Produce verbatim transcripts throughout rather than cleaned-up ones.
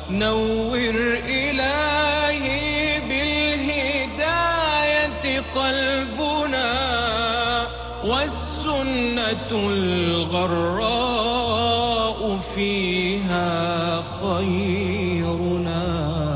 نور إلهي بالهداية قلبنا، والسنة الغراء فيها خيرنا.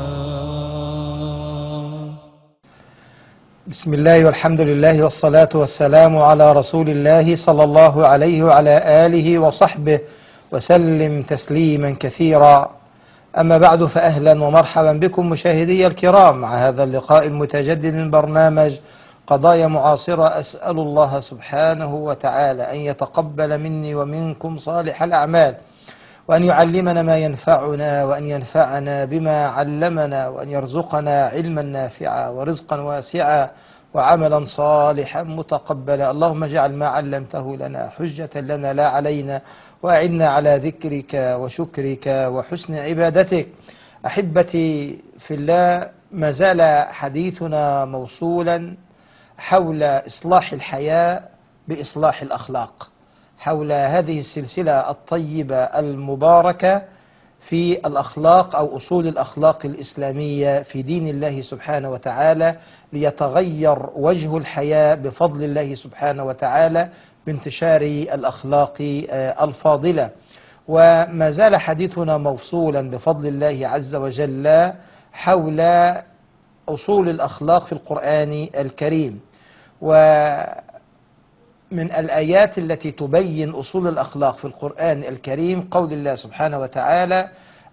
بسم الله والحمد لله والصلاة والسلام على رسول الله صلى الله عليه وعلى آله وصحبه وسلم تسليما كثيرا. أما بعد، فأهلا ومرحبا بكم مشاهدي الكرام مع هذا اللقاء المتجدد من برنامج قضايا معاصرة. أسأل الله سبحانه وتعالى أن يتقبل مني ومنكم صالح الأعمال، وأن يعلمنا ما ينفعنا، وأن ينفعنا بما علمنا، وأن يرزقنا علما نافعا ورزقا واسعا وعملا صالحا متقبلا. اللهم اجعل ما علمته لنا حجة لنا لا علينا، وأعنا على ذكرك وشكرك وحسن عبادتك. أحبتي في الله، ما زال حديثنا موصولا حول إصلاح الحياة بإصلاح الأخلاق، حول هذه السلسلة الطيبة المباركة في الأخلاق أو أصول الأخلاق الإسلامية في دين الله سبحانه وتعالى، ليتغير وجه الحياة بفضل الله سبحانه وتعالى بانتشار الأخلاق الفاضلة. وما زال حديثنا موصولا بفضل الله عز وجل حول أصول الأخلاق في القرآن الكريم. ومن الآيات التي تبين أصول الأخلاق في القرآن الكريم قول الله سبحانه وتعالى: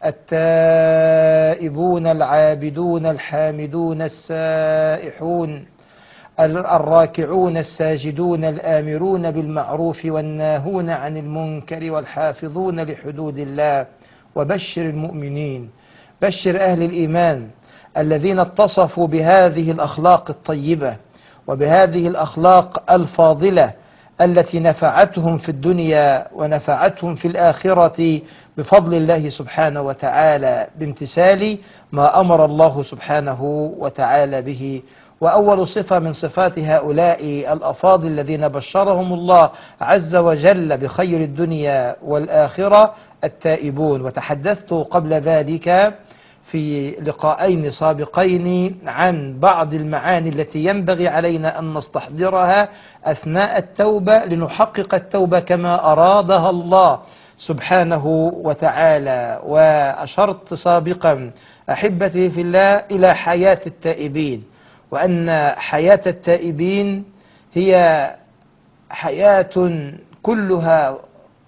التائبون العابدون الحامدون السائحون الراكعون الساجدون الآمرون بالمعروف والناهون عن المنكر والحافظون لحدود الله وبشر المؤمنين. بشر أهل الإيمان الذين اتصفوا بهذه الأخلاق الطيبة وبهذه الأخلاق الفاضلة التي نفعتهم في الدنيا ونفعتهم في الآخرة بفضل الله سبحانه وتعالى بامتثال ما أمر الله سبحانه وتعالى به. وأول صفة من صفات هؤلاء الأفاضل الذين بشرهم الله عز وجل بخير الدنيا والآخرة التائبون. وتحدثت قبل ذلك في لقاءين سابقين عن بعض المعاني التي ينبغي علينا أن نستحضرها أثناء التوبة لنحقق التوبة كما أرادها الله سبحانه وتعالى. وأشرت سابقا أحبتي في الله إلى حياة التائبين، وأن حياة التائبين هي حياة كلها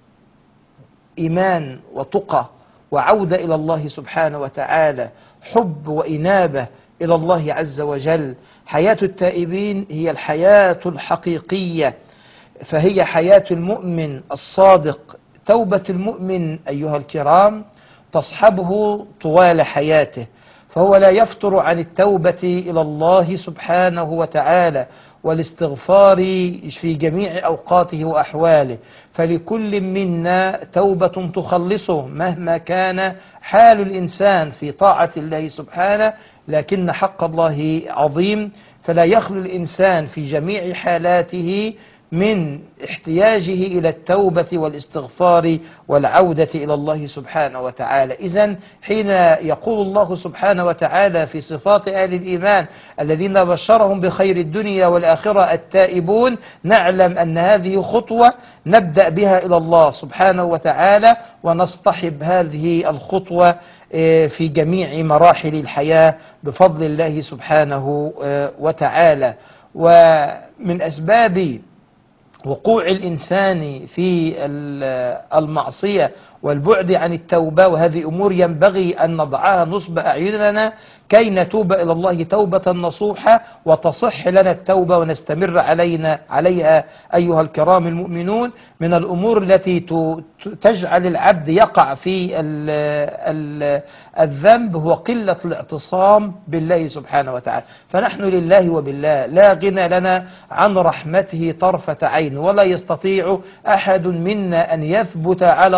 إيمان وتقى وعودة إلى الله سبحانه وتعالى، حب وإنابة إلى الله عز وجل. حياة التائبين هي الحياة الحقيقية، فهي حياة المؤمن الصادق. توبة المؤمن أيها الكرام تصحبه طوال حياته، فهو لا يفتر عن التوبة إلى الله سبحانه وتعالى والاستغفار في جميع أوقاته وأحواله. فلكل منا توبة تخلصه مهما كان حال الإنسان في طاعة الله سبحانه، لكن حق الله عظيم، فلا يخلو الإنسان في جميع حالاته من احتياجه إلى التوبة والاستغفار والعودة إلى الله سبحانه وتعالى. إذن حين يقول الله سبحانه وتعالى في صفات أهل الإيمان الذين بشرهم بخير الدنيا والآخرة التائبون، نعلم أن هذه خطوة نبدأ بها إلى الله سبحانه وتعالى، ونصطحب هذه الخطوة في جميع مراحل الحياة بفضل الله سبحانه وتعالى. ومن أسباب وقوع الإنسان في المعصية والبعد عن التوبة، وهذه أمور ينبغي أن نضعها نصب أعيننا كي نتوب إلى الله توبة نصوحة وتصح لنا التوبة ونستمر علينا عليها أيها الكرام المؤمنون. من الأمور التي تجعل العبد يقع في ال ال الذنب هو قلة الاعتصام بالله سبحانه وتعالى. فنحن لله وبالله لا غنى لنا عن رحمته طرفة عين، ولا يستطيع أحد منا أن يثبت على طاعة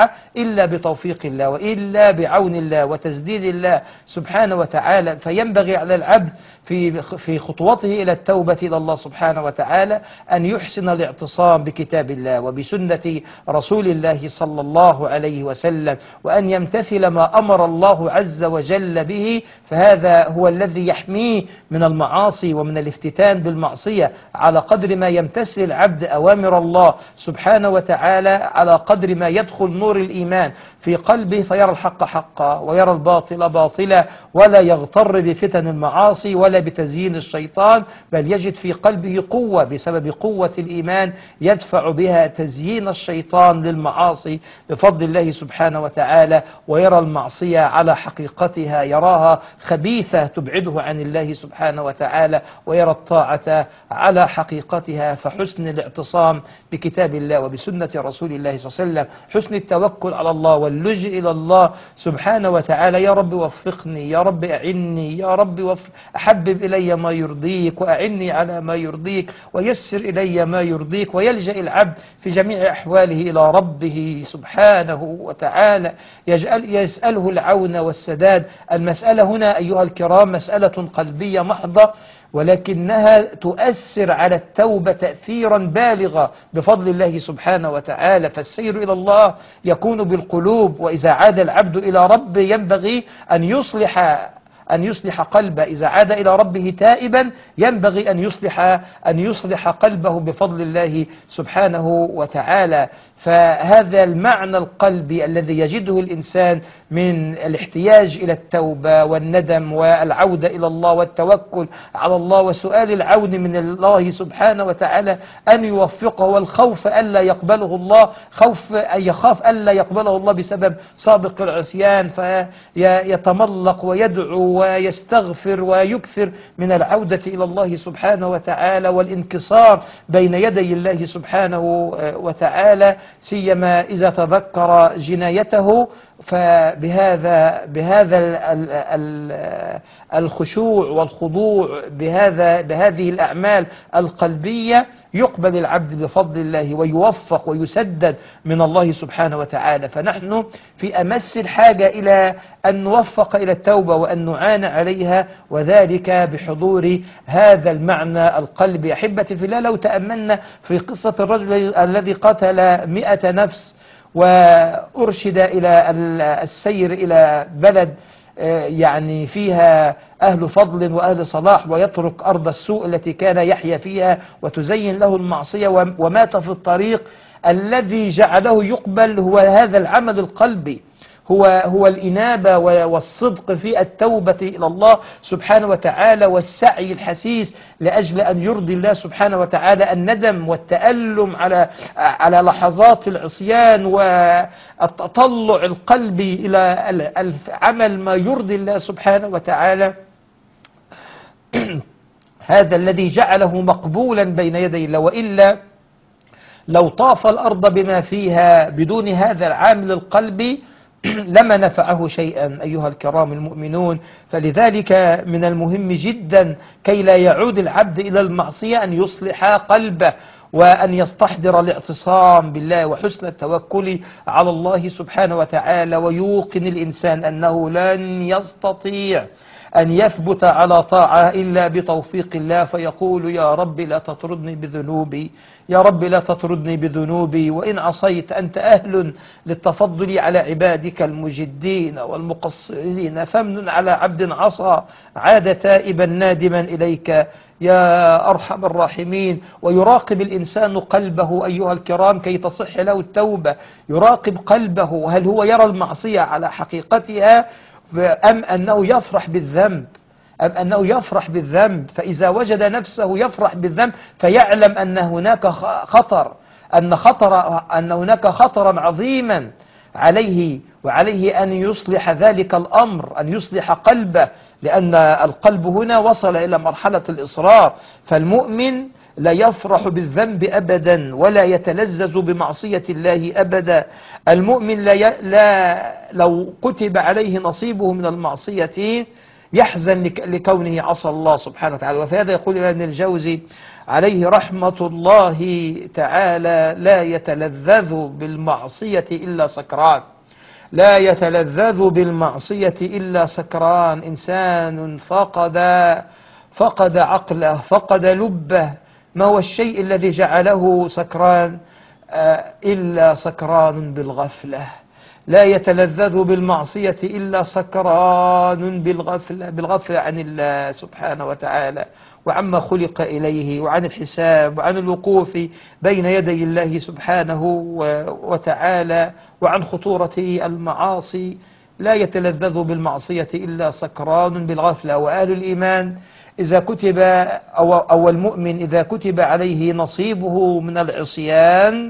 يصلح إلا بتوفيق الله وإلا بعون الله وتسديد الله سبحانه وتعالى. فينبغي على العبد في في خطوته إلى التوبة إلى الله سبحانه وتعالى أن يحسن الاعتصام بكتاب الله وبسنة رسول الله صلى الله عليه وسلم، وأن يمتثل ما أمر الله عز وجل به، فهذا هو الذي يحميه من المعاصي ومن الافتتان بالمعصية. على قدر ما يمتثل العبد أوامر الله سبحانه وتعالى على قدر ما يدخل نور الإيمان في قلبه، فيرى الحق حقا ويرى الباطل باطلا، ولا يغتر بفتن المعاصي ولا بتزيين الشيطان، بل يجد في قلبه قوة بسبب قوة الإيمان يدفع بها تزيين الشيطان للمعاصي بفضل الله سبحانه وتعالى، ويرى المعصية على حقيقتها، يراها خبيثة تبعده عن الله سبحانه وتعالى، ويرى الطاعة على حقيقتها. فحسن الاعتصام بكتاب الله وبسنة رسول الله صلى الله عليه وسلم، حسن التوكل على الله واللجئ إلى الله سبحانه وتعالى. يا رب وفقني، يا رب أعني، يا رب وف... أحبب إلي ما يرضيك وأعني على ما يرضيك ويسر إلي ما يرضيك. ويلجأ العبد في جميع أحواله إلى ربه سبحانه وتعالى، يجعل يسأله العون والسداد. المسألة هنا أيها الكرام مسألة قلبية محضة، ولكنها تؤثر على التوبة تأثيرا بالغا بفضل الله سبحانه وتعالى. فالسير إلى الله يكون بالقلوب، وإذا عاد العبد إلى ربه ينبغي أن يصلح أن يصلح قلبه. إذا عاد إلى ربه تائبا ينبغي أن يصلح أن يصلح قلبه بفضل الله سبحانه وتعالى. فهذا المعنى القلبي الذي يجده الإنسان من الاحتياج إلى التوبة والندم والعودة إلى الله والتوكل على الله وسؤال العون من الله سبحانه وتعالى أن يوفقه، والخوف ألا يقبله الله، خوف أن يخاف ألا يقبله الله بسبب سابق العصيان، فيتملق ويدعو ويستغفر ويكثر من العودة إلى الله سبحانه وتعالى والانكسار بين يدي الله سبحانه وتعالى، سيما إذا تذكر جنايته. فبهذا بهذا ال ال الخشوع والخضوع بهذا بهذه الأعمال القلبية يقبل العبد بفضل الله ويوفق ويسدد من الله سبحانه وتعالى. فنحن في أمس الحاجة إلى أن نوفق إلى التوبة وأن نعان عليها، وذلك بحضور هذا المعنى القلبي. أحبتي في الله، لو تأملنا في قصة الرجل الذي قتل مئة نفس وأرشد إلى السير إلى بلد يعني فيها أهل فضل وأهل صلاح، ويترك أرض السوء التي كان يحيا فيها وتزين له المعصية، ومات في الطريق. الذي جعله يقبل هو هذا العمل القلبي، هو هو الإنابة والصدق في التوبة إلى الله سبحانه وتعالى، والسعي الحسيس لأجل أن يرضي الله سبحانه وتعالى، الندم والتألم على على لحظات العصيان والتطلع القلبي إلى العمل ما يرضي الله سبحانه وتعالى. هذا الذي جعله مقبولا بين يدي الله، وإلا لو طاف الأرض بما فيها بدون هذا العامل القلبي لما نفعه شيئا أيها الكرام المؤمنون. فلذلك من المهم جدا كي لا يعود العبد إلى المعصية أن يصلح قلبه، وأن يستحضر الاعتصام بالله وحسن التوكل على الله سبحانه وتعالى، ويوقن الإنسان أنه لن يستطيع أن يثبت على طاعة إلا بتوفيق الله، فيقول يا رب لا تطردني بذنوبي، يا رب لا تطردني بذنوبي، وإن عصيت أنت أهل للتفضل على عبادك المجدين والمقصرين، فمن على عبد عصى عاد تائبا نادما إليك يا أرحم الراحمين. ويراقب الإنسان قلبه أيها الكرام كي تصح له التوبة، يراقب قلبه هل هو يرى المعصية على حقيقتها أم أنه يفرح بالذنب أم أنه يفرح بالذنب. فإذا وجد نفسه يفرح بالذنب فيعلم أن هناك خطر أن خطر أن هناك خطرا عظيما عليه، وعليه أن يصلح ذلك الأمر، أن يصلح قلبه، لأن القلب هنا وصل إلى مرحلة الإصرار. فالمؤمن لا يفرح بالذنب أبدا ولا يتلذذ بمعصية الله أبدا. المؤمن لا, ي... لا لو كتب عليه نصيبه من المعصية يحزن لكونه عصى الله سبحانه وتعالى. وفي هذا يقول ابن الجوزي عليه رحمة الله تعالى: لا يتلذذ بالمعصية إلا سكران، لا يتلذذ بالمعصية إلا سكران. إنسان فقد فقد عقله، فقد لبه. ما هو الشيء الذي جعله سكران؟ إلا سكران بالغفلة. لا يتلذذ بالمعصية إلا سكران بالغفلة، بالغفلة عن الله سبحانه وتعالى وعما خلق إليه، وعن الحساب، وعن الوقوف بين يدي الله سبحانه وتعالى، وعن خطورة المعاصي. لا يتلذذ بالمعصية إلا سكران بالغفلة. وأهل الإيمان إذا كتب أو, أو المؤمن إذا كتب عليه نصيبه من العصيان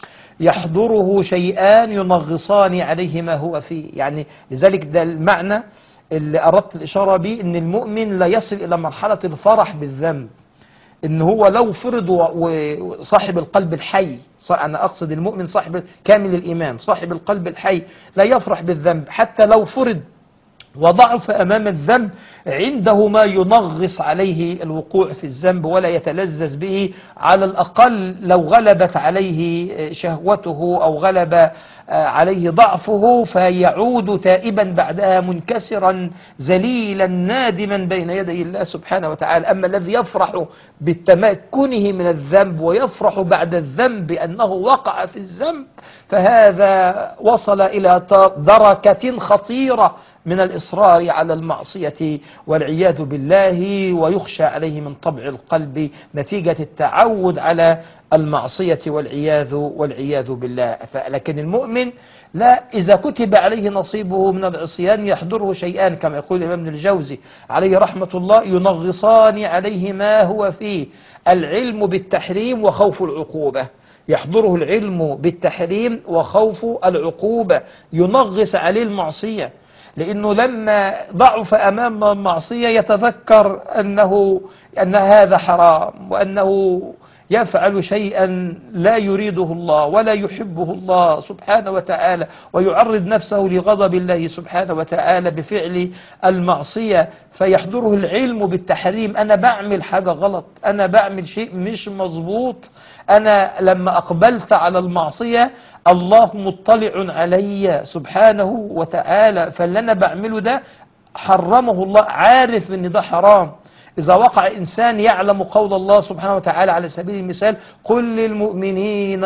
يحضره شيئان ينغصان عليه ما هو فيه. يعني لذلك ده المعنى اللي أردت الإشارة به، إن المؤمن لا يصل إلى مرحلة الفرح بالذنب. إن هو لو فرض وصاحب القلب الحي، أنا أقصد المؤمن صاحب كامل الإيمان صاحب القلب الحي، لا يفرح بالذنب حتى لو فرض وضعف أمام الذنب، عنده ما ينغص عليه الوقوع في الذنب ولا يتلذذ به. على الأقل لو غلبت عليه شهوته أو غلب عليه ضعفه فيعود تائبا بعدها منكسرا ذليلا نادما بين يدي الله سبحانه وتعالى. أما الذي يفرح بالتمكنه من الذنب ويفرح بعد الذنب أنه وقع في الذنب، فهذا وصل إلى دركة خطيرة من الإصرار على المعصية والعياذ بالله، ويخشى عليه من طبع القلب نتيجة التعود على المعصية والعياذ والعياذ بالله. لكن المؤمن لا، إذا كتب عليه نصيبه من العصيان يحضره شيئان كما يقول الإمام ابن الجوزي عليه رحمة الله: ينغصان عليه ما هو فيه، العلم بالتحريم وخوف العقوبة. يحضره العلم بالتحريم وخوف العقوبة، ينغص عليه المعصية، لأنه لما ضعف أمام المعصية يتذكر أنه أن هذا حرام، وأنه يفعل شيئا لا يريده الله ولا يحبه الله سبحانه وتعالى، ويعرض نفسه لغضب الله سبحانه وتعالى بفعل المعصية. فيحضره العلم بالتحريم: أنا بعمل حاجة غلط، أنا بعمل شيء مش مظبوط، أنا لما أقبلت على المعصية الله مطلع علي سبحانه وتعالى، فاللي أنا بعمله ده حرمه الله، عارف أن ده حرام. إذا وقع إنسان يعلم قول الله سبحانه وتعالى على سبيل المثال: قل للمؤمنين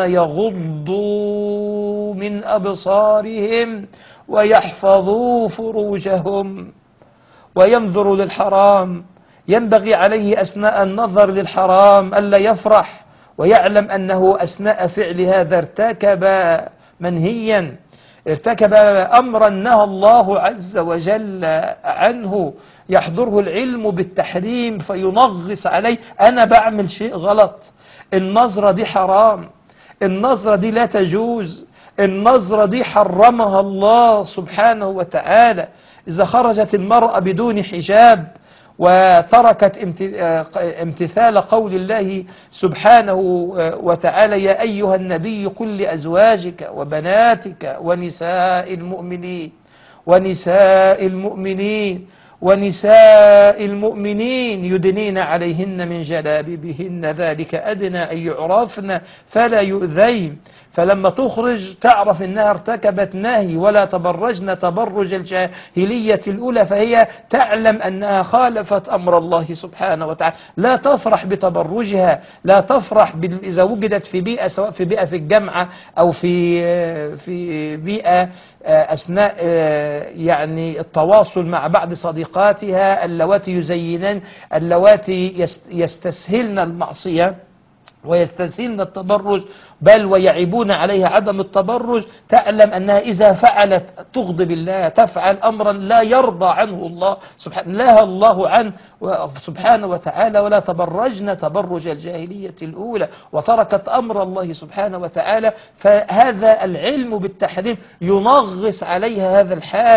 يغضوا من أبصارهم ويحفظوا فروجهم وينظروا للحرام، ينبغي عليه أثناء النظر للحرام ألا يفرح، ويعلم أنه أثناء فعل هذا ارتكب منهيا، ارتكب أمرا نهى الله عز وجل عنه. يحضره العلم بالتحريم فينغص عليه: أنا بعمل شيء غلط، النظرة دي حرام، النظرة دي لا تجوز، النظرة دي حرمها الله سبحانه وتعالى. إذا خرجت المرأة بدون حجاب وتركت امتثال قول الله سبحانه وتعالى: يا أيها النبي قل لأزواجك وبناتك ونساء المؤمنين ونساء المؤمنين ونساء المؤمنين يدنين عليهن من جلابيبهن ذلك أدنى أن يعرفن فلا يؤذين. فلما تخرج تعرف انها ارتكبت نهي: ولا تبرجن تبرج الجاهلية الأولى، فهي تعلم أنها خالفت أمر الله سبحانه وتعالى. لا تفرح بتبرجها، لا تفرح إذا وجدت في بيئة، سواء في بيئة في الجامعة أو في في بيئة أثناء يعني التواصل مع بعض صديقاتها اللواتي يزينن اللواتي يستسهلن المعصية ويستسهلن التبرج، بل ويعيبون عليها عدم التبرج. تعلم أنها إذا فعلت تغضب الله، تفعل أمرا لا يرضى عنه الله سبحانه، نهى الله عنه سبحانه وتعالى: ولا تبرجن تبرج الجاهلية الأولى، وتركت أمر الله سبحانه وتعالى. فهذا العلم بالتحريم ينغص عليها هذا الحال،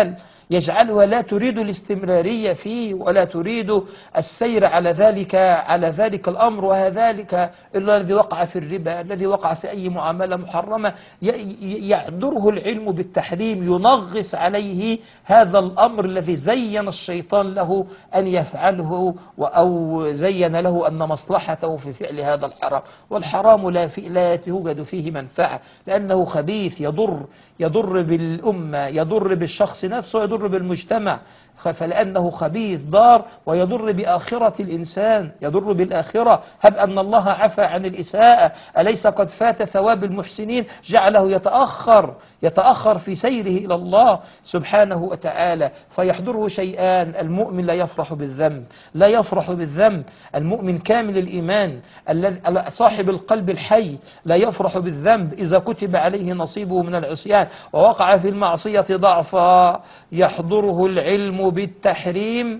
يجعلها لا تريد الاستمرارية فيه ولا تريد السير على ذلك على ذلك الأمر، وذلك إلا الذي وقع في الربا، الذي وقع في أي معاملة محرمة يعذره العلم بالتحريم، ينغص عليه هذا الأمر الذي زين الشيطان له أن يفعله أو زين له أن مصلحته في فعل هذا الحرام. والحرام لا, في لا توجد فيه منفعة لأنه خبيث، يضر يضر بالأمة، يضر بالشخص نفسه، يضر بالمجتمع، فلأنه خبيث ضار، ويضر بآخرة الإنسان، يضر بالآخرة. هب أن الله عفى عن الإساءة، أليس قد فات ثواب المحسنين؟ جعله يتأخر يتأخر في سيره إلى الله سبحانه وتعالى. فيحضره شيئان: المؤمن لا يفرح بالذنب، لا يفرح بالذنب. المؤمن كامل الإيمان صاحب القلب الحي لا يفرح بالذنب إذا كتب عليه نصيبه من العصيان ووقع في المعصية ضعفا. يحضره العلم بالتحريم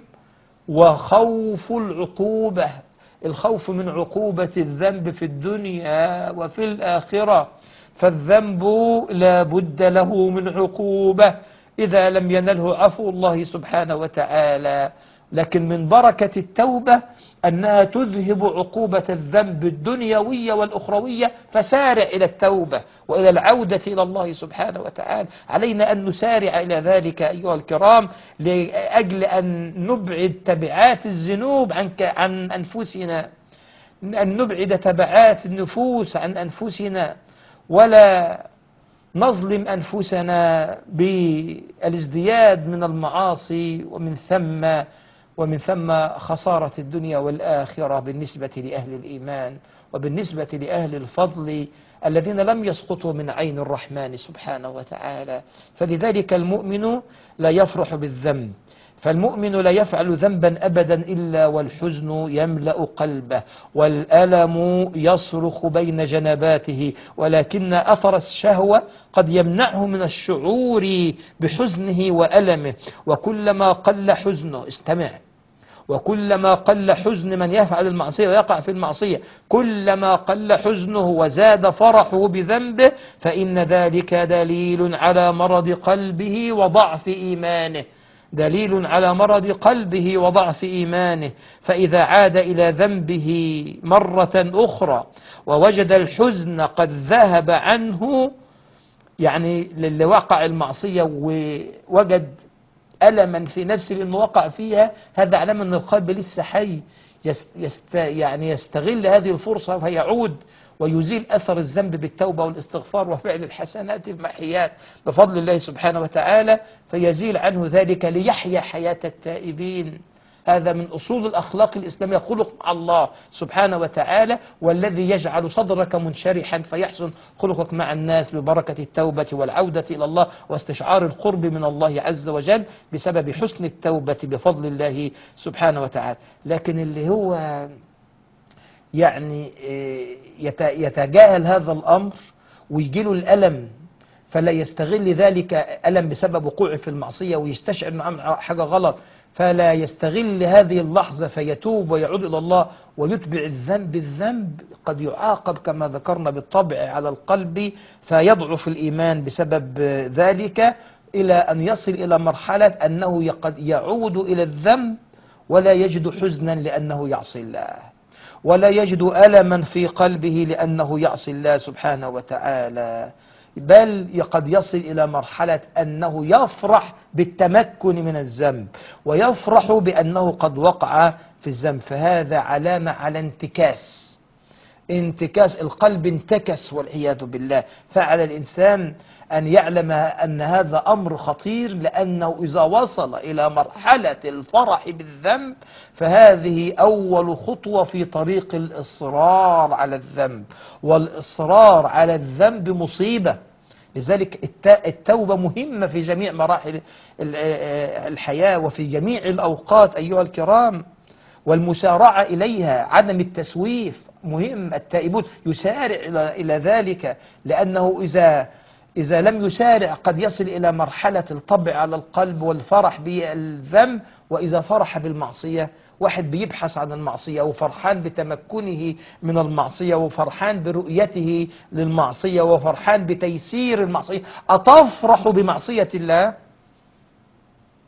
وخوف العقوبة، الخوف من عقوبة الذنب في الدنيا وفي الآخرة. فالذنب لا بد له من عقوبة إذا لم ينله عفو الله سبحانه وتعالى. لكن من بركة التوبة أنها تذهب عقوبة الذنب الدنيوية والأخروية، فسارع إلى التوبة وإلى العودة إلى الله سبحانه وتعالى. علينا أن نسارع إلى ذلك أيها الكرام، لأجل أن نبعد تبعات الذنوب عن عن أنفسنا، أن نبعد تبعات النفوس عن أنفسنا، ولا نظلم أنفسنا بالازدياد من المعاصي، ومن ثم ومن ثم خسارة الدنيا والآخرة بالنسبة لأهل الإيمان وبالنسبة لأهل الفضل الذين لم يسقطوا من عين الرحمن سبحانه وتعالى. فلذلك المؤمن لا يفرح بالذنب، فالمؤمن لا يفعل ذنبا أبدا إلا والحزن يملأ قلبه والألم يصرخ بين جنباته، ولكن أثر الشهوة قد يمنعه من الشعور بحزنه وألمه. وكلما قل حزنه، استمع، وكلما قل حزن من يفعل المعصية ويقع في المعصية، كلما قل حزنه وزاد فرحه بذنبه، فإن ذلك دليل على مرض قلبه وضعف إيمانه، دليل على مرض قلبه وضعف إيمانه. فإذا عاد إلى ذنبه مرة أخرى ووجد الحزن قد ذهب عنه، يعني اللي وقع المعصية ووجد ألما في نفسه لأنه وقع فيها، هذا علامة أن القلب لسه حي، يست يعني يستغل هذه الفرصة فيعود ويزيل أثر الذنب بالتوبة والاستغفار وفعل الحسنات المحيات بفضل الله سبحانه وتعالى، فيزيل عنه ذلك ليحيا حياة التائبين. هذا من أصول الأخلاق الإسلامية، خلق مع الله سبحانه وتعالى، والذي يجعل صدرك منشرحا فيحسن خلقك مع الناس ببركة التوبة والعودة إلى الله واستشعار القرب من الله عز وجل بسبب حسن التوبة بفضل الله سبحانه وتعالى. لكن اللي هو يعني يتجاهل هذا الأمر ويجيله الألم فلا يستغل ذلك ألم بسبب وقوعه في المعصية ويستشعر أنه عمل حاجة غلط، فلا يستغل هذه اللحظة فيتوب ويعود إلى الله ويتبع الذنب الذنب، قد يعاقب كما ذكرنا بالطبع على القلب فيضعف الإيمان بسبب ذلك، إلى أن يصل إلى مرحلة أنه قد يعود إلى الذنب ولا يجد حزنا لأنه يعصي الله، ولا يجد ألما في قلبه لأنه يعصي الله سبحانه وتعالى، بل قد يصل إلى مرحلة أنه يفرح بالتمكن من الذنب ويفرح بأنه قد وقع في الذنب. فهذا علامة على انتكاس، انتكاس القلب، انتكس والعياذ بالله. فعلى الإنسان أن يعلم أن هذا أمر خطير، لأنه إذا وصل إلى مرحلة الفرح بالذنب فهذه أول خطوة في طريق الإصرار على الذنب، والإصرار على الذنب مصيبة. لذلك التوبة مهمة في جميع مراحل الحياة وفي جميع الأوقات أيها الكرام، والمسارعة إليها، عدم التسويف مهم. التائبون يسارع إلى ذلك، لأنه إذا إذا لم يسارع قد يصل إلى مرحلة الطبع على القلب والفرح بالذنب. وإذا فرح بالمعصية، واحد بيبحث عن المعصية وفرحان بتمكنه من المعصية وفرحان برؤيته للمعصية وفرحان بتيسير المعصية، أتفرح بمعصية الله؟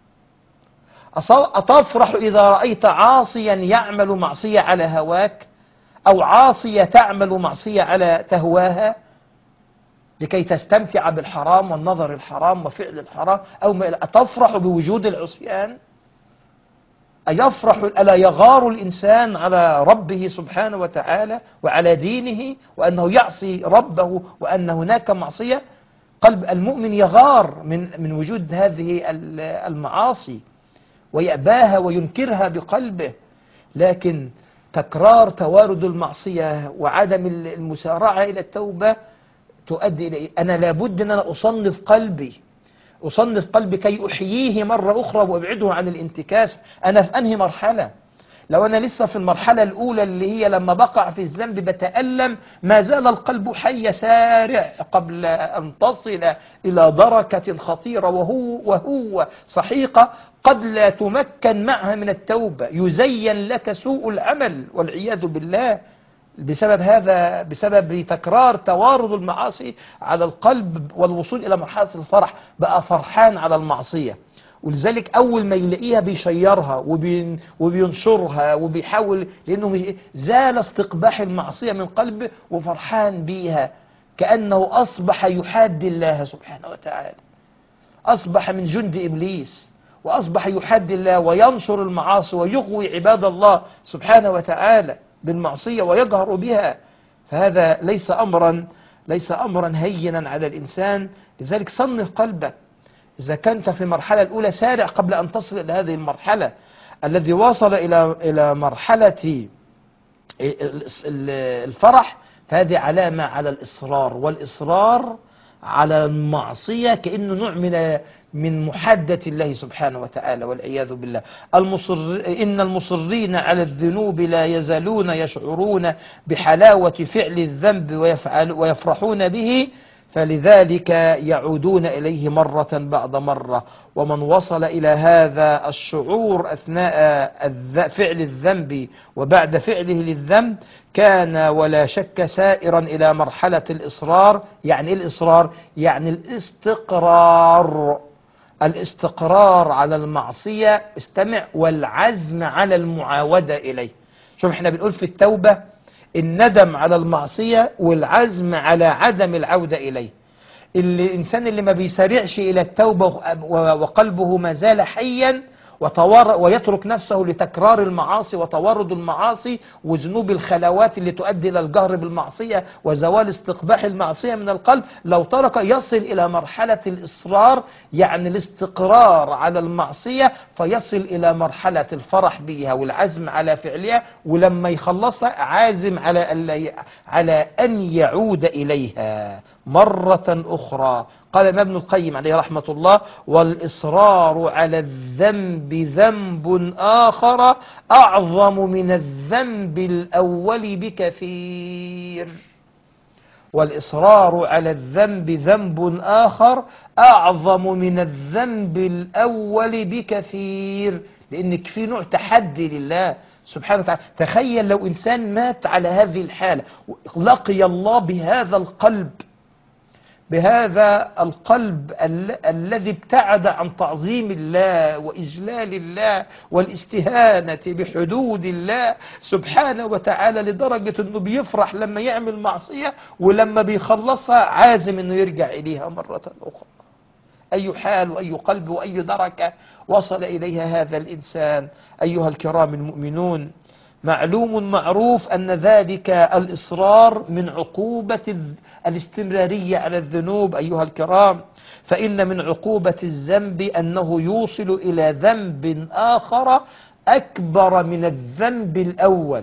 أتفرح إذا رأيت عاصيا يعمل معصية على هواك، أو عاصية تعمل معصية على تهواها لكي تستمتع بالحرام والنظر الحرام وفعل الحرام؟ أو أتفرح بوجود العصيان؟ أيفرح ألا يغار الإنسان على ربه سبحانه وتعالى وعلى دينه وأنه يعصي ربه وأن هناك معصية؟ قلب المؤمن يغار من من وجود هذه المعاصي ويأباها وينكرها بقلبه، لكن تكرار توارد المعصية وعدم المسارعة إلى التوبة تؤدي إلى أنا لابد أن أنا أصنف قلبي أصنف قلبي كي أحييه مرة أخرى وأبعده عن الانتكاس. أنا في أنهي مرحلة؟ لو أنا لسه في المرحلة الأولى اللي هي لما بقع في الذنب بتألم، ما زال القلب حي سارع قبل أن تصل إلى دركة خطيرة وهو, وهو صحيقة قد لا تمكن معها من التوبة، يزين لك سوء العمل والعياذ بالله بسبب هذا، بسبب تكرار توارد المعاصي على القلب والوصول إلى مرحلة الفرح، بقى فرحان على المعصية. ولذلك أول ما يلاقيها بيشيرها وبينشرها وبيحاول، لأنه زال استقباح المعصية من قلبه وفرحان بيها، كأنه أصبح يحاد الله سبحانه وتعالى، أصبح من جند إبليس وأصبح يحاد الله وينشر المعاصي ويغوي عباد الله سبحانه وتعالى بالمعصية ويجهر بها. فهذا ليس أمرا ليس أمرا هينا على الإنسان. لذلك صنف قلبك. إذا كنت في المرحلة الأولى سارع قبل أن تصل إلى هذه المرحلة. الذي وصل إلى إلى مرحلة الفرح فهذه علامة على الإصرار، والإصرار على المعصية كأنه نوع من من محادة الله سبحانه وتعالى والعياذ بالله. المصر إن المصرين على الذنوب لا يزالون يشعرون بحلاوة فعل الذنب ويفعل ويفرحون به، فلذلك يعودون إليه مرة بعد مرة. ومن وصل إلى هذا الشعور أثناء فعل الذنب وبعد فعله للذنب كان ولا شك سائرا إلى مرحلة الإصرار. يعني الإصرار يعني الاستقرار، الاستقرار على المعصية، استمع، والعزم على المعاودة إليه. شوف احنا بنقول في التوبة الندم على المعصية والعزم على عدم العودة إليه. اللي الإنسان اللي ما بيسارعش إلى التوبة وقلبه ما زال حيا ويترك نفسه لتكرار المعاصي وتورد المعاصي وذنوب الخلوات اللي تؤدي إلى الجهر بالمعصية وزوال استقباح المعصية من القلب، لو ترك يصل إلى مرحلة الإصرار، يعني الاستقرار على المعصية، فيصل إلى مرحلة الفرح بها والعزم على فعلها، ولما يخلصها عازم على على أن يعود إليها مرة أخرى. قال ابن القيم عليه رحمة الله: والإصرار على الذنب ذنب آخر أعظم من الذنب الأول بكثير. والإصرار على الذنب ذنب آخر أعظم من الذنب الأول بكثير، لأنك في نوع تحدي لله سبحانه وتعالى. تخيل لو إنسان مات على هذه الحالة، لقي الله بهذا القلب، بهذا القلب ال الذي ابتعد عن تعظيم الله وإجلال الله والاستهانة بحدود الله سبحانه وتعالى، لدرجة أنه بيفرح لما يعمل معصية ولما بيخلصها عازم أنه يرجع إليها مرة أخرى. أي حال وأي قلب وأي دركة وصل إليها هذا الإنسان. أيها الكرام المؤمنون، معلوم معروف أن ذلك الإصرار من عقوبة الاستمرارية على الذنوب. أيها الكرام، فإن من عقوبة الذنب أنه يوصل إلى ذنب آخر أكبر من الذنب الأول.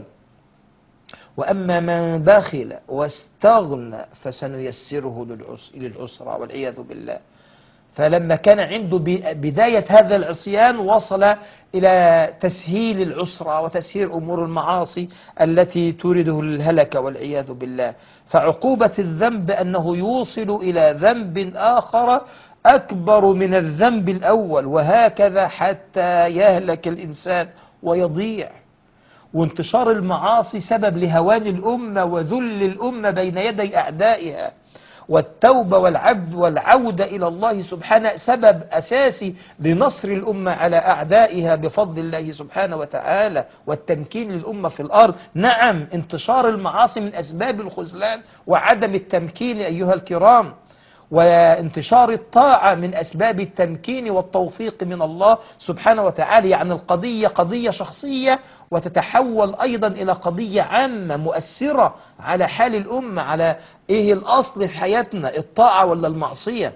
وأما من بخل واستغنى فسنيسره للعسرى والعياذ بالله. فلما كان عنده بداية هذا العصيان وصل إلى تسهيل العسرى وتسهيل أمور المعاصي التي تورده الهلك والعياذ بالله. فعقوبة الذنب أنه يوصل إلى ذنب آخر أكبر من الذنب الأول، وهكذا حتى يهلك الإنسان ويضيع. وانتشار المعاصي سبب لهوان الأمة وذل الأمة بين يدي أعدائها، والتوبة والعبد والعودة إلى الله سبحانه سبب أساسي لنصر الأمة على أعدائها بفضل الله سبحانه وتعالى والتمكين للأمة في الأرض. نعم، انتشار المعاصي من أسباب الخذلان وعدم التمكين أيها الكرام، وانتشار الطاعة من أسباب التمكين والتوفيق من الله سبحانه وتعالى. يعني القضية قضية شخصية وتتحول أيضا إلى قضية عامة مؤثرة على حال الأمة، على إيه الأصل في حياتنا، الطاعة ولا المعصية،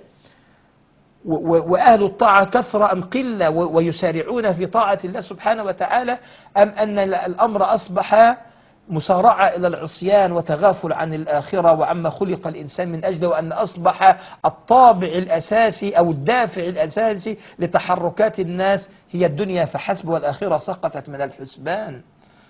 وأهل الطاعة كثرة أم قلة ويسارعون في طاعة الله سبحانه وتعالى، أم أن الأمر أصبح مسارعة إلى العصيان وتغافل عن الآخرة وعما خلق الإنسان من أجله، وأن أصبح الطابع الأساسي أو الدافع الأساسي لتحركات الناس هي الدنيا فحسب والآخرة سقطت من الحسبان.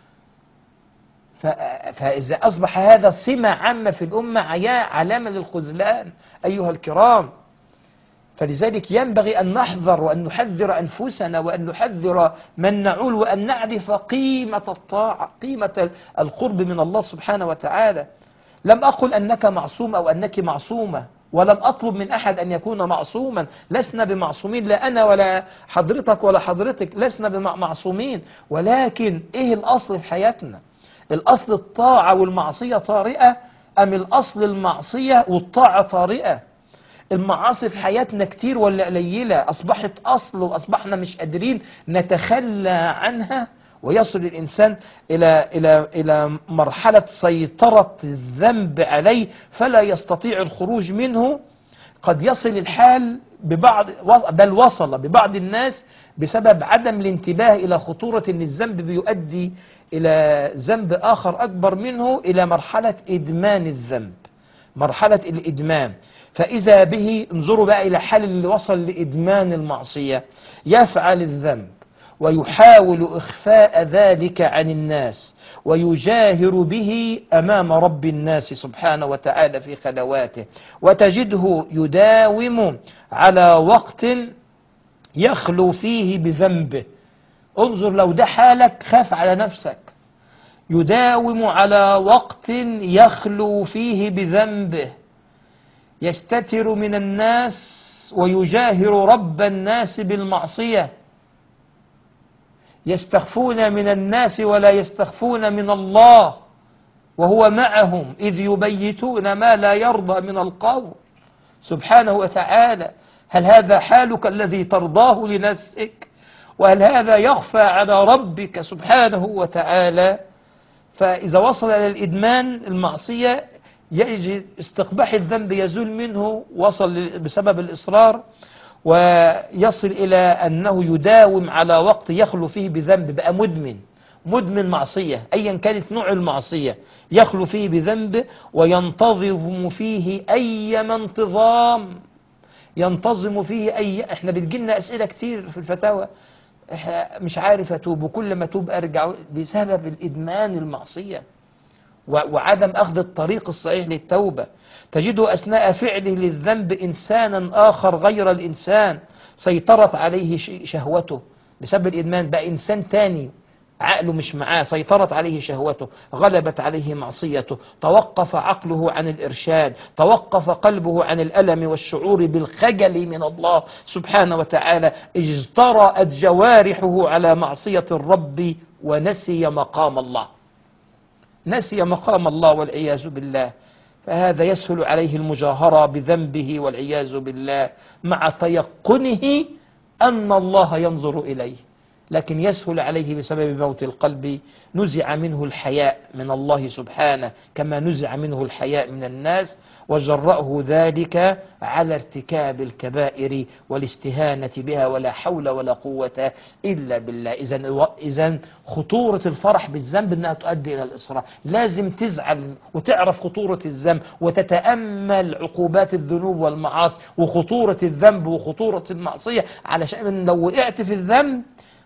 فإذا أصبح هذا سمة عامة في الأمة علامة للخذلان أيها الكرام. فلذلك ينبغي أن نحذر وأن نحذر أنفسنا وأن نحذر من نعول وأن نعرف قيمة الطاعة، قيمة القرب من الله سبحانه وتعالى. لم أقل أنك معصوم أو أنك معصومة، ولم أطلب من أحد أن يكون معصوما، لسنا بمعصومين، لا أنا ولا حضرتك ولا حضرتك لسنا بمعصومين، ولكن إيه الأصل في حياتنا؟ الأصل الطاعة والمعصية طارئة، أم الأصل المعصية والطاعة طارئة؟ المعاصي في حياتنا كتير ولا قليلة؟ أصبحت أصل وأصبحنا مش قادرين نتخلى عنها، ويصل الإنسان إلى إلى إلى مرحلة سيطرة الذنب عليه فلا يستطيع الخروج منه. قد يصل الحال ببعض بل وصل ببعض الناس بسبب عدم الانتباه إلى خطورة أن الذنب بيؤدي إلى ذنب آخر أكبر منه، إلى مرحلة إدمان الذنب، مرحلة الإدمان. فإذا به انظروا بقى إلى حال اللي وصل لإدمان المعصية، يفعل الذنب ويحاول إخفاء ذلك عن الناس ويجاهر به أمام رب الناس سبحانه وتعالى في خلواته، وتجده يداوم على وقت يخلو فيه بذنبه. انظر لو ده حالك خاف على نفسك، يداوم على وقت يخلو فيه بذنبه، يستتر من الناس ويجاهر رب الناس بالمعصية، يستخفون من الناس ولا يستخفون من الله، وهو معهم إذ يبيتون ما لا يرضى من القول سبحانه وتعالى. هل هذا حالك الذي ترضاه لنفسك؟ وهل هذا يخفى على ربك سبحانه وتعالى؟ فإذا وصل إلى الإدمان المعصية يجي استقباح الذنب يزول منه، وصل بسبب الإصرار، ويصل إلى أنه يداوم على وقت يخلو فيه بذنب، بقى مدمن مدمن معصية أيا كانت نوع المعصية، يخلو فيه بذنب وينتظم فيه أيما انتظام، ينتظم فيه أي. احنا بتجيلنا أسئلة كتير في الفتاوى، مش عارف أتوب وكل ما أتوب أرجع، بسبب الإدمان المعصية وعدم أخذ الطريق الصحيح للتوبة. تجده أثناء فعله للذنب إنسانا آخر غير الإنسان، سيطرت عليه شهوته بسبب الإدمان، بقى إنسان تاني عقله مش معاه، سيطرت عليه شهوته، غلبت عليه معصيته، توقف عقله عن الإرشاد، توقف قلبه عن الألم والشعور بالخجل من الله سبحانه وتعالى، اجترأت جوارحه على معصية الرب ونسي مقام الله، نسي مقام الله والعياذ بالله. فهذا يسهل عليه المجاهرة بذنبه والعياذ بالله مع تيقنه أن الله ينظر إليه، لكن يسهل عليه بسبب موت القلب. نزع منه الحياء من الله سبحانه كما نزع منه الحياء من الناس، وجرأه ذلك على ارتكاب الكبائر والاستهانة بها، ولا حول ولا قوة إلا بالله. إذن إذن خطورة الفرح بالذنب أنها تؤدي إلى الإصرار، لازم تزعل وتعرف خطورة الذنب وتتأمل عقوبات الذنوب والمعاصي وخطورة الذنب وخطورة المعصية، علشان لو وقعت في الذنب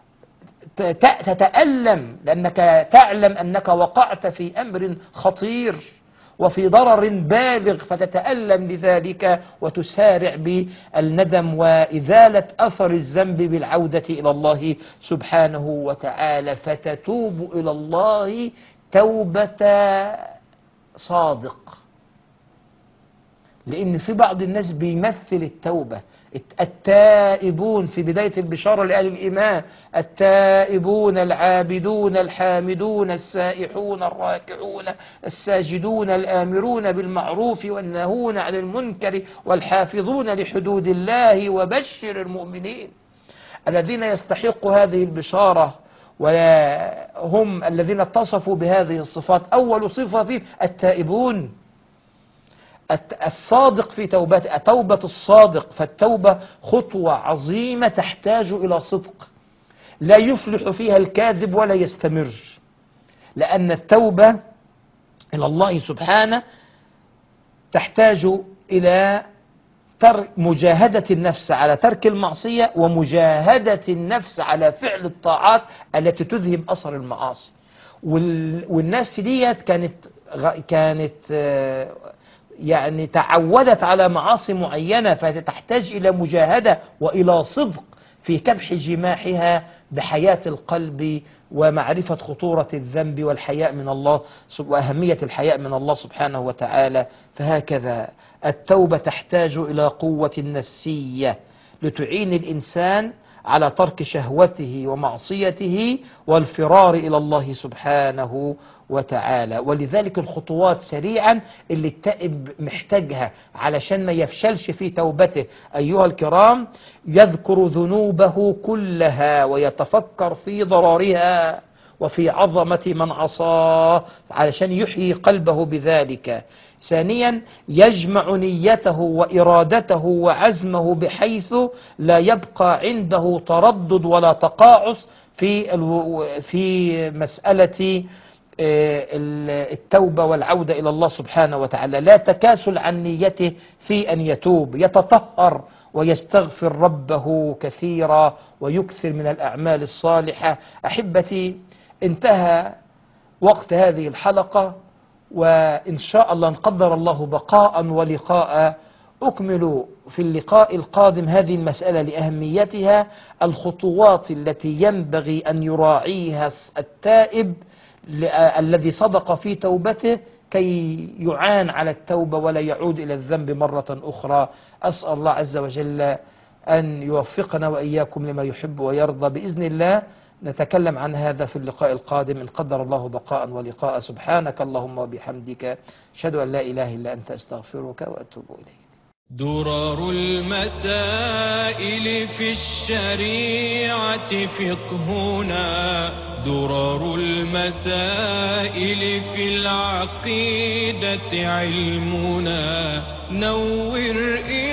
تتألم، لأنك تعلم أنك وقعت في أمر خطير وفي ضرر بالغ، فتتألم لذلك وتسارع بالندم وإزالة أثر الذنب بالعودة إلى الله سبحانه وتعالى، فتتوب إلى الله توبة صادق، لأن في بعض الناس بيمثل التوبة. التائبون في بداية البشارة لأهل الإيمان، التائبون العابدون الحامدون السائحون الراكعون الساجدون الآمرون بالمعروف والناهون عن المنكر والحافظون لحدود الله وبشر المؤمنين. الذين يستحقوا هذه البشارة وهم الذين اتصفوا بهذه الصفات، أول صفة فيه التائبون، الصادق في توبته، توبة الصادق. فالتوبة خطوة عظيمة تحتاج إلى صدق، لا يفلح فيها الكاذب ولا يستمر، لأن التوبة إلى الله سبحانه تحتاج إلى ترك مجاهدة النفس على ترك المعصية، ومجاهدة النفس على فعل الطاعات التي تذهب أثر المعاصي. والناس ديت كانت كانت يعني تعودت على معاصي معينة، فتحتاج إلى مجاهدة وإلى صدق في كبح جماحها بحياة القلب ومعرفة خطورة الذنب والحياء من الله وأهمية الحياء من الله سبحانه وتعالى. فهكذا التوبة تحتاج إلى قوة نفسية لتعين الإنسان على ترك شهوته ومعصيته والفرار إلى الله سبحانه وتعالى. ولذلك الخطوات سريعا اللي التائب محتاجها علشان ما يفشلش في توبته أيها الكرام: يذكر ذنوبه كلها ويتفكر في ضررها وفي عظمة من عصاه علشان يحيي قلبه بذلك. ثانيا، يجمع نيته وإرادته وعزمه بحيث لا يبقى عنده تردد ولا تقاعس في في مسألة التوبة والعودة إلى الله سبحانه وتعالى. لا تكاسل عن نيته في أن يتوب، يتطهر ويستغفر ربه كثيرا ويكثر من الأعمال الصالحة. أحبتي، انتهى وقت هذه الحلقة، وإن شاء الله إن قدر الله بقاء ولقاء أكمل في اللقاء القادم هذه المسألة لأهميتها، الخطوات التي ينبغي أن يراعيها التائب الذي صدق في توبته كي يعان على التوبة ولا يعود إلى الذنب مرة أخرى. أسأل الله عز وجل أن يوفقنا وإياكم لما يحب ويرضى. بإذن الله نتكلم عن هذا في اللقاء القادم إن قدر الله بقاء ولقاء. سبحانك اللهم وبحمدك، أشهد أن لا إله إلا أنت، أستغفرك وأتوب إليك. درر المسائل في الشريعة فقهنا، درر المسائل في العقيدة علمنا، نور